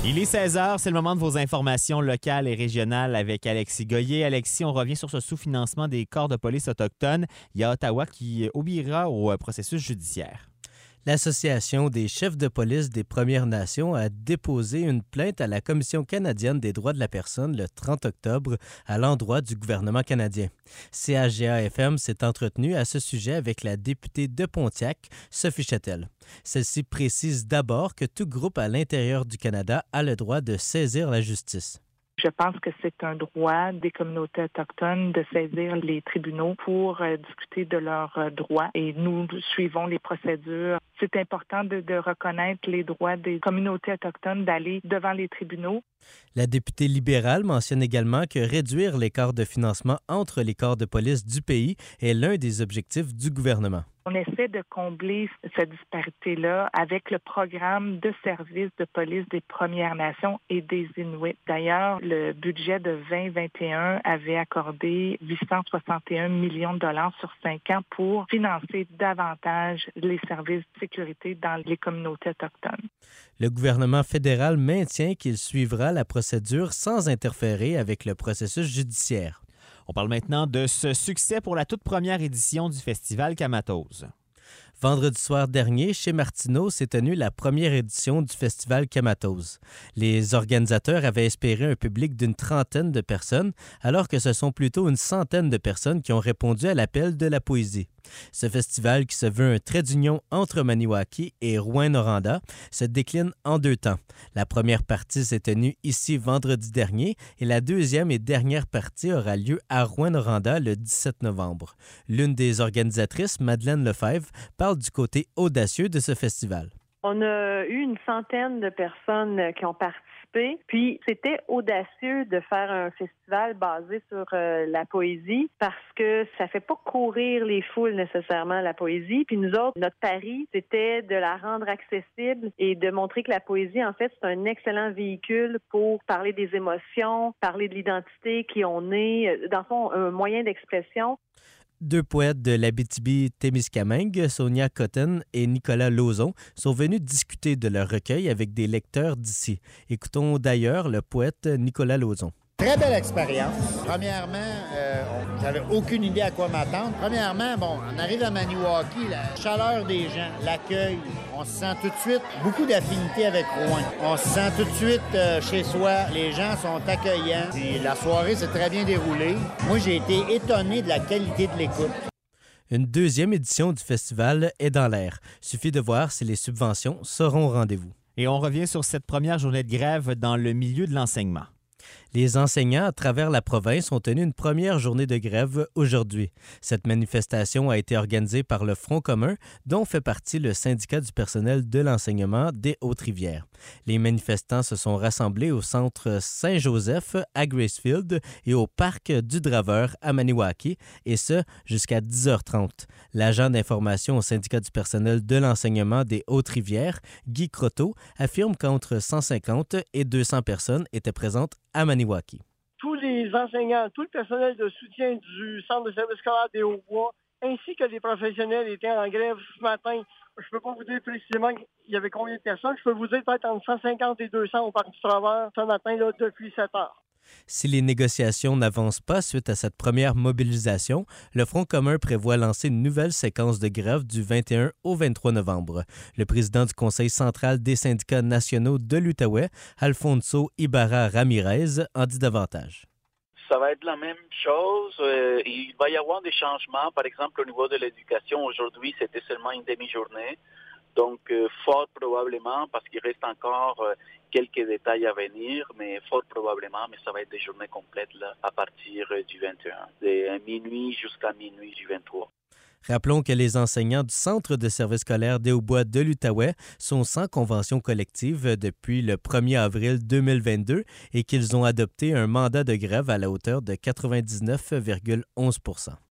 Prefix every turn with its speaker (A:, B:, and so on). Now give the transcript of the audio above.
A: Il est 16h, c'est le moment de vos informations locales et régionales avec Alexis Goyer. Alexis, on revient sur ce sous-financement des corps de police autochtones. Il y a Ottawa qui obéira au processus judiciaire.
B: L'Association des chefs de police des Premières Nations a déposé une plainte à la Commission canadienne des droits de la personne le 30 octobre à l'endroit du gouvernement canadien. CHGA-FM s'est entretenu à ce sujet avec la députée de Pontiac, Sophie Chattel. Celle-ci précise d'abord que tout groupe à l'intérieur du Canada a le droit de saisir la justice.
C: Je pense que c'est un droit des communautés autochtones de saisir les tribunaux pour discuter de leurs droits et nous suivons les procédures. C'est important de reconnaître les droits des communautés autochtones d'aller devant les tribunaux.
B: La députée libérale mentionne également que réduire l'écart de financement entre les corps de police du pays est l'un des objectifs du gouvernement.
C: On essaie de combler cette disparité-là avec le programme de services de police des Premières Nations et des Inuits. D'ailleurs, le budget de 2021 avait accordé 861 millions de dollars sur 5 ans pour financer davantage les services de sécurité dans les communautés autochtones.
B: Le gouvernement fédéral maintient qu'il suivra la procédure sans interférer avec le processus judiciaire.
A: On parle maintenant de ce succès pour la toute première édition du Festival Kamatose.
B: Vendredi soir dernier, chez Martineau, s'est tenue la première édition du Festival Kamatose. Les organisateurs avaient espéré un public d'une trentaine de personnes, alors que ce sont plutôt une centaine de personnes qui ont répondu à l'appel de la poésie. Ce festival, qui se veut un trait d'union entre Maniwaki et Rouyn-Noranda, se décline en deux temps. La première partie s'est tenue ici vendredi dernier et la deuxième et dernière partie aura lieu à Rouyn-Noranda le 17 novembre. L'une des organisatrices, Madeleine Lefebvre, parle du côté audacieux de ce festival.
D: On a eu une centaine de personnes qui ont participé, puis c'était audacieux de faire un festival basé sur la poésie parce que ça fait pas courir les foules nécessairement, la poésie. Puis nous autres, notre pari, c'était de la rendre accessible et de montrer que la poésie, en fait, c'est un excellent véhicule pour parler des émotions, parler de l'identité, qui on est, dans le fond, un moyen d'expression.
B: Deux poètes de l'Abitibi-Témiscamingue, Sonia Cotton et Nicolas Lauzon, sont venus discuter de leur recueil avec des lecteurs d'ici. Écoutons d'ailleurs le poète Nicolas Lauzon.
E: Très belle expérience. Premièrement, j'avais aucune idée à quoi m'attendre. Premièrement, on arrive à Maniwaki, la chaleur des gens, l'accueil, on se sent tout de suite beaucoup d'affinité avec Rouyn. On se sent tout de suite chez soi, les gens sont accueillants. Puis la soirée s'est très bien déroulée. Moi, j'ai été étonné de la qualité de l'écoute.
B: Une deuxième édition du festival est dans l'air. Suffit de voir si les subventions seront au rendez-vous.
A: Et on revient sur cette première journée de grève dans le milieu de l'enseignement.
B: Les enseignants à travers la province ont tenu une première journée de grève aujourd'hui. Cette manifestation a été organisée par le Front commun, dont fait partie le syndicat du personnel de l'enseignement des Hautes-Rivières. Les manifestants se sont rassemblés au centre Saint-Joseph à Gracefield et au parc du Draveur à Maniwaki, et ce jusqu'à 10h30. L'agent d'information au syndicat du personnel de l'enseignement des Hautes-Rivières, Guy Croteau, affirme qu'entre 150 et 200 personnes étaient présentes à Maniwaki.
F: Tous les enseignants, tout le personnel de soutien du centre de service scolaire des Hauts-Bois, ainsi que les professionnels étaient en grève ce matin. Je ne peux pas vous dire précisément il y avait combien de personnes. Je peux vous dire peut-être entre 150 et 200 au Parc du Travers ce matin là, depuis 7 heures.
B: Si les négociations n'avancent pas suite à cette première mobilisation, le Front commun prévoit lancer une nouvelle séquence de grève du 21 au 23 novembre. Le président du Conseil central des syndicats nationaux de l'Outaouais, Alfonso Ibarra Ramirez, en dit davantage.
G: Ça va être la même chose. Il va y avoir des changements. Par exemple, au niveau de l'éducation, aujourd'hui, c'était seulement une demi-journée. Donc, fort probablement, parce qu'il reste encore quelques détails à venir, mais fort probablement, mais ça va être des journées complètes là, à partir du 21, de minuit jusqu'à minuit du 23.
B: Rappelons que les enseignants du Centre de service scolaire des Hauts-Bois de l'Outaouais sont sans convention collective depuis le 1er avril 2022 et qu'ils ont adopté un mandat de grève à la hauteur de 99,11 %.